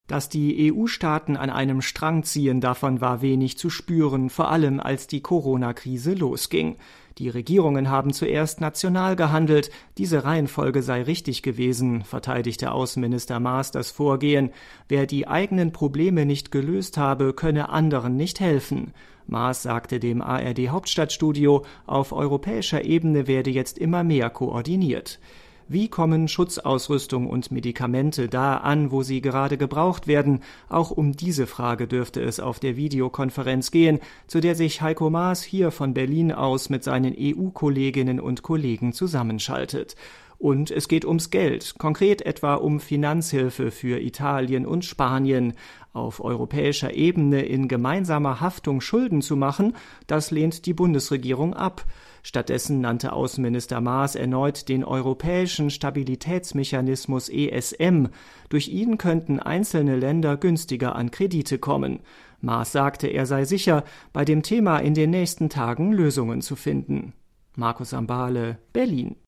Dass die EU-Staaten an einem Strang ziehen, davon war wenig zu spüren, vor allem als die Corona-Krise losging. Die Regierungen haben zuerst national gehandelt, diese Reihenfolge sei richtig gewesen, verteidigte Außenminister Maas das Vorgehen. Wer die eigenen Probleme nicht gelöst habe, könne anderen nicht helfen. Maas sagte dem ARD-Hauptstadtstudio, auf europäischer Ebene werde jetzt immer mehr koordiniert. Wie kommen Schutzausrüstung und Medikamente da an, wo sie gerade gebraucht werden? Auch um diese Frage dürfte es auf der Videokonferenz gehen, zu der sich Heiko Maas hier von Berlin aus mit seinen EU-Kolleginnen und Kollegen zusammenschaltet. Und es geht ums Geld, konkret etwa um Finanzhilfe für Italien und Spanien. Auf europäischer Ebene in gemeinsamer Haftung Schulden zu machen, das lehnt die Bundesregierung ab. Stattdessen nannte Außenminister Maas erneut den Europäischen Stabilitätsmechanismus ESM. Durch ihn könnten einzelne Länder günstiger an Kredite kommen. Maas sagte, er sei sicher, bei dem Thema in den nächsten Tagen Lösungen zu finden. Markus Ambale, Berlin.